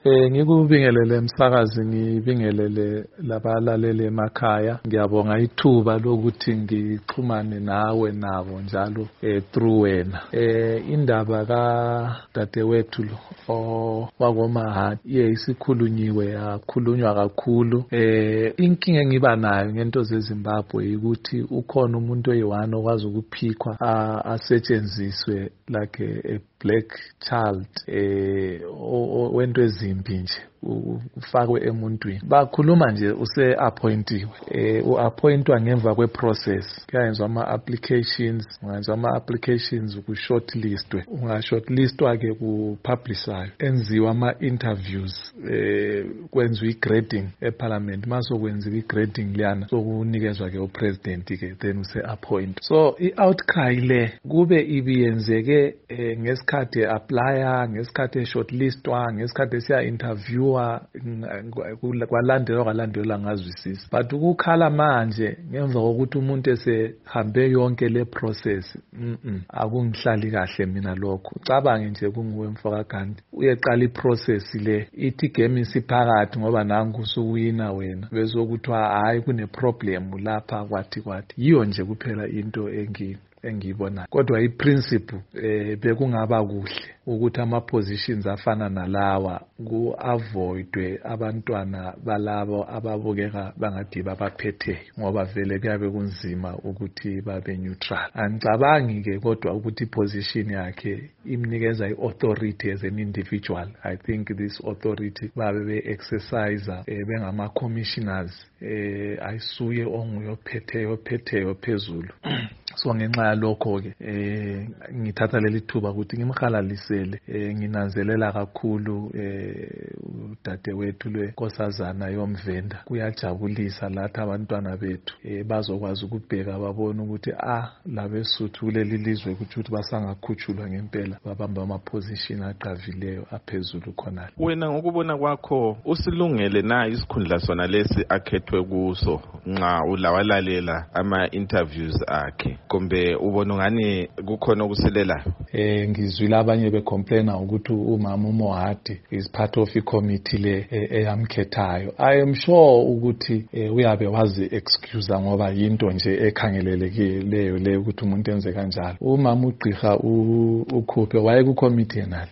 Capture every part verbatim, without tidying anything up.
Eh ngikubingelele emsakazi ngibingelele labalaleli emakhaya ngiyabonga ithuba lokuthi ngixhumane nawe nabo njalo eh through wena eh indaba ka dadewethu lo wakoma ye isikhulunyiwe yakhulunywa kakhulu eh inkinga engiba nayo ngento zeZimbabwe ukuthi ukhona umuntu oyiwani okwazi ukuphikwa asetshenziswe like a black child eh wento ezimbi nje ufakwe emuntwini bakhuluma nje use appointiwe eh uappointwa ngemva kweprocess kuyenzwa ama applications ungenzwa ama applications ku shortlistwe unga shortlistwa ke ku publishayo enziwa ama interviews eh kwenzwa igrading eparliament maso kwenziwa igrading liyana sokunikezwa ke upresident ke then use appoint so i-outcry le kube ibiyenzeke eh, ngesikhathi applya ngesikhathi shortlistwa ngesikhathi siya interview kwalandelwa kwalandelwa ngazwisisa but ukukhala manje ngemva kokuthi umuntu esehambe yonke le process mhm akungihlali kahle mina lokho cabange nje kunguwe mfoka kanti uyeqala iprocess le ithi game isiphakathi ngoba nangu usuwina wena bese ukuthiwa hayi kune problem lapha kwathi kwathi yiyo nje kuphela into engi engiyibona kodwa iprinciple eh bekungaba kuhle ukuthi ama positions afana nalawa ku avoidwe abantwana balabo ababukeka bangathi babaphethe ngoba vele kuyabe kunzima ukuthi babe neutral angicabangi ke kodwa ukuthi position yakhe imnikeza iauthority as an individual I think this authority babe be exercise eh, bengama commissioners eh ayisuye onguyophethe ophetheyo phezulu so ngenxa lokho ke eh ngithatha leli thuba ukuthi ngimhalalisele eh nginanzelela kakhulu eh udadewethu lwenkosazana yomvenda kuyajabulisa lathi abantwana bethu eh bazokwazi ukubheka babone ukuthi ah labesuthu kuleli lizwe ukuthi basangakhutshulwa ngempela babamba ama position aqavileyo aphezulu khonala wena ngokubona kwakho usilungele na isikhundla sona lesi akhethwe kuso nxa ulawalalela ama interviews akhe kumbe ubona ngani kukhona ukusilela eh ngizwile abanye becomplaina ukuthi umama uMohati is part of a committee le eyamkhethayo I am sure ukuthi uyabe wazi excuse ngoba into nje ekhangelelekileyo le ukuthi umuntu enze kanjalo umama uGqirha ukhuphe waye ku committee nale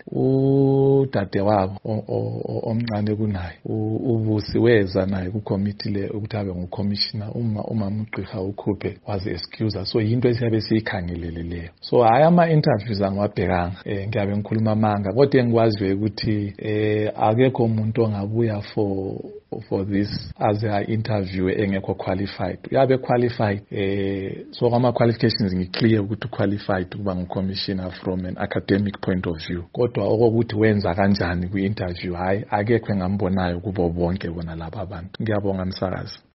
udade wabo omncane kunaye ubusi weza naye ku committee le ukuthi abe ngu commissioner uma umama uGqirha ukhuphe wazi excuse so into esiyabe siyikhangeleleyo so haya ama interviews angwabhekanga eh ngiyabe ngikhuluma amanga kodwa engikwaziyo ukuthi eh akekho umuntu ongabuya for for this as a interview engekho qualified uyabe qualified eh so ama qualifications ngiclear ukuthi qualified ukuba ngcommissioner from an academic point of view kodwa okokuthi wenza kanjani ku interview hayi akekho engambonayo kubo bonke bona laba abantu ngiyabonga msakazi.